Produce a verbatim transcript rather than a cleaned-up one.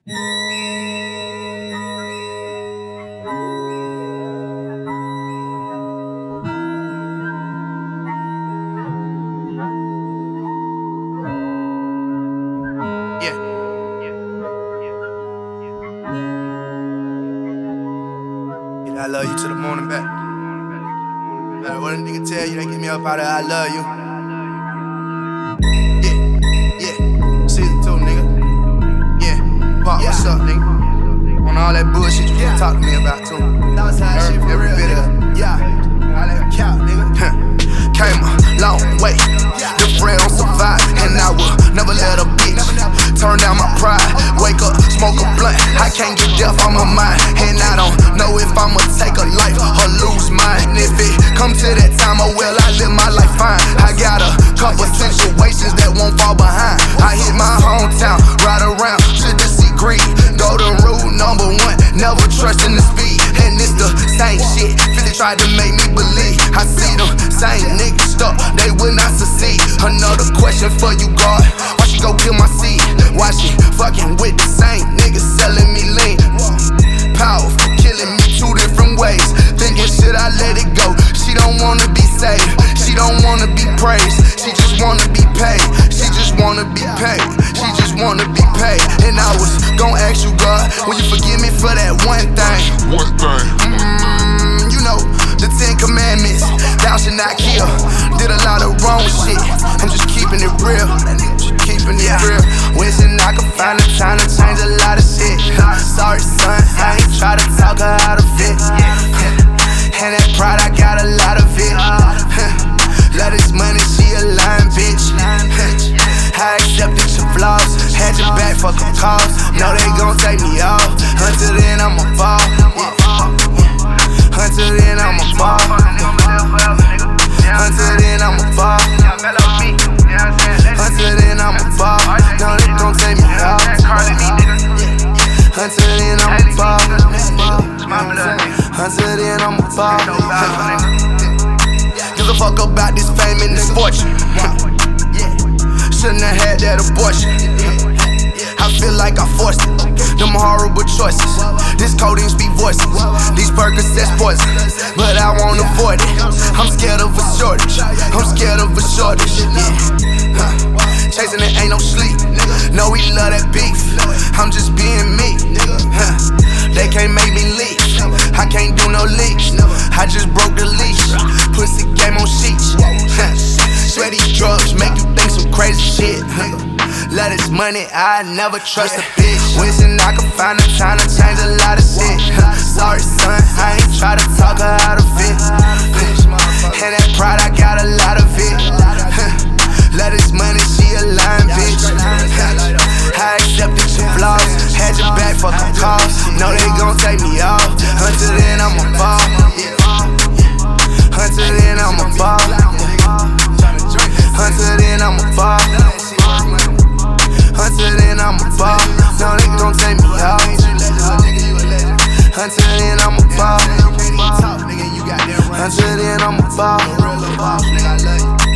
I love you to the morning back. No matter what a nigga tell you, they get me up out of I love you. Yeah, yeah, season two, nigga. Yeah, Pop, yeah. What's up, nigga? On all that bullshit you yeah. talk to me about, too. That was how every, shit for every real, bit of it. Yeah, all that count, nigga. Came a long way. Yeah. The friend don't survive, and I will never let a bitch turn down my pride. Wake up, smoke a blunt. I can't get deaf on my mind, and I don't know if I'ma take a life or lose mine. And if it come to that time, oh well, I live my life fine. I got a couple situations that won't fall behind. I hit my hometown, ride around, should just see greed. Golden rule number one, never trust in the speed. And it's the same shit fifty tried to make me believe. I see them same niggas stuck, they will not succeed. Another question for you, God, why she go kill my seed? Why she fucking with the same niggas selling me lean? Powerful, killing me two different ways. Thinking should I let it go? She don't wanna be saved, she don't wanna be praised. She just wanna be paid, she just wanna be paid. She just wanna be paid. And I was gon' ask you, God, will you forgive me for that one thing? One thing. Mm, you know, the Ten Commandments, thou shalt not kill. Did a lot of wrong shit, I'm just keeping it real. Just keeping it real. Wishing I could find the time to change a lot of shit. Sorry son, I ain't try to talk her out of it. And that pride, I got a lot of it. Love this money, she a lying bitch. I accepted your flaws, had your back, fuck a cause. Know they gon' take me off, until then I'ma fall. Until then I'ma fall. Until then I'ma fall. Until then I'ma fall. No, they gon' take me off. Until then I'ma fall. Until then I'ma fall. Give a fuck about this fame and this fortune. Shouldn't have had that abortion. I feel like I forced it. Them horrible choices. This codeine speak voices. These Percocets poison, but I won't avoid it. I'm scared of a shortage. I'm scared of a shortage. Yeah. Huh. Chasing it ain't no sleep. No, we love that beef. I'm just being me. Huh. They can't make me leave. I can't do no leaks. I just broke the leash. Pussy game on sheets. Huh. Swear these drugs make you think some crazy shit. Love this money, I never trust a bitch. Wishing I could find the time to change a lot of shit. Sorry son, I ain't try to talk her out of it. And that pride, I got a lot of it. Love this money, she a lying bitch. I accepted your flaws, had your back, fuck a cause. Know they gon' take me off, until then I'ma fall. Until then I'ma fall. Until then I'ma fall. Until then I'ma fall. No, they gon' take me off. Until then I'ma fall. Until then I'ma fall.